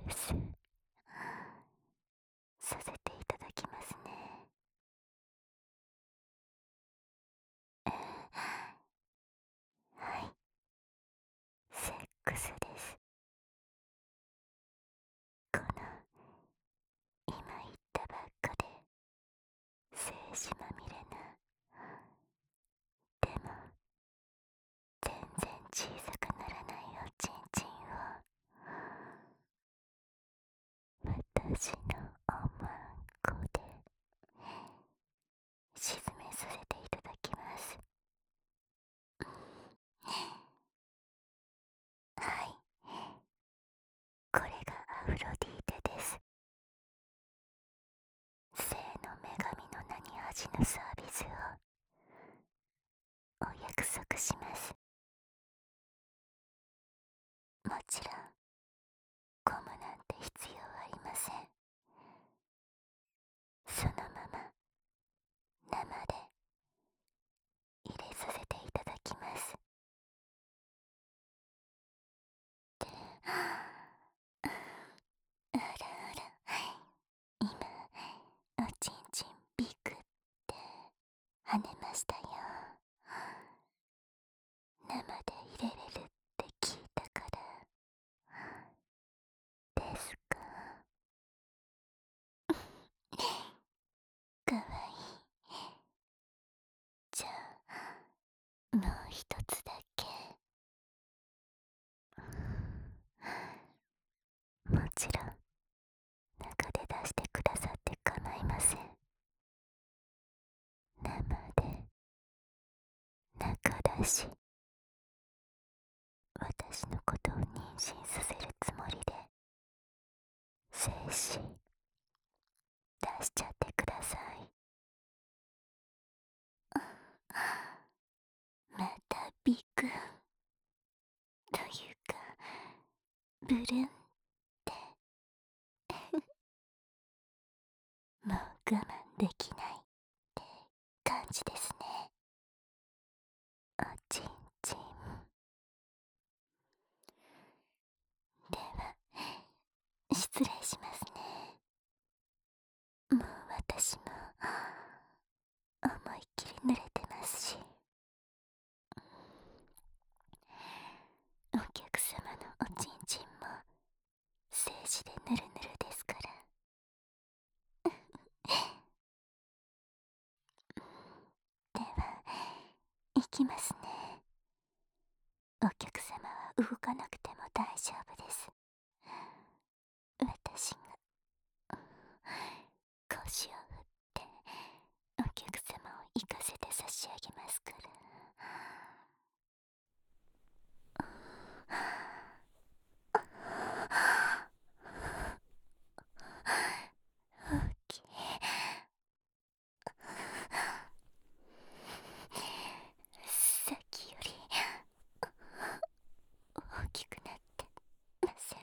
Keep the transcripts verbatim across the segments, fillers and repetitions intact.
スさせていただきますね。はい、セックスです。この今言ったばっかで精子まみれな、でも全然小さくならないおちんちんを私のおまんこで沈めさせていただきます。はい、これがアフロディーテです。性の女神の名に恥じぬサービスをお約束します。もちろんゴムなんて必要ありません。そのまま生で入れさせていただきます。で、あらあら、今おちんちんビクって跳ねましたよ。生で入れれるって聞いたからですか？かわいい。じゃあもう一つだけ。もちろん中で出してくださって構いません。生で中だし、私のことを妊娠させるつもりで精子出しちゃってください。またビクンというかブルンってもう我慢できないって感じですね。おちんちん。では失礼しますね。もう私も思いっきり濡れてますし、お客様のおちんちんも精子でぬるぬるですから。では行きますね。お客様は動かなくても大丈夫です。私が腰を振ってお客様を行かせて差し上げますから。大きい。さっきより大きくなってません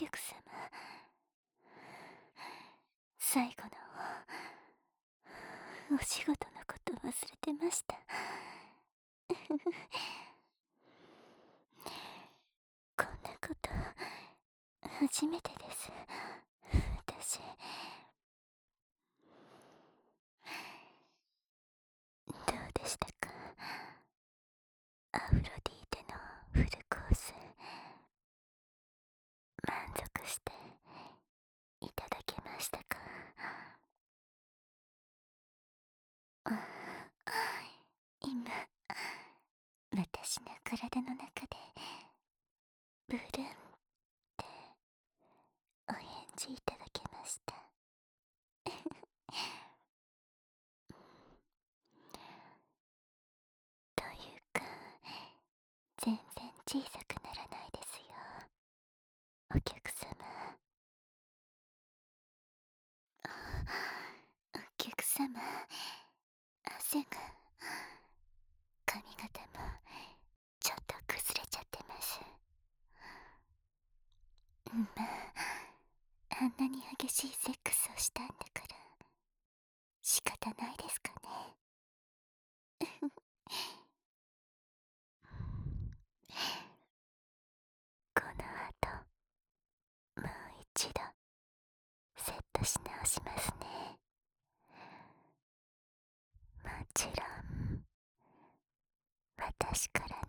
客様、最後のお仕事のこと忘れてました。こんなこと初めてです。私、どうでしたか？アフロディーテのフルコース、満足していただけましたか？あ、今、私の体の中でブルーンってお返事いただけました。というか、全然小さくならないですよ、お客様。お客様、汗が、髪型もちょっと崩れちゃってます。まあ、あんなに激しいセックスをしたんだから仕方ないですかね。この後、もう一度セットし直しますね。もちろん私から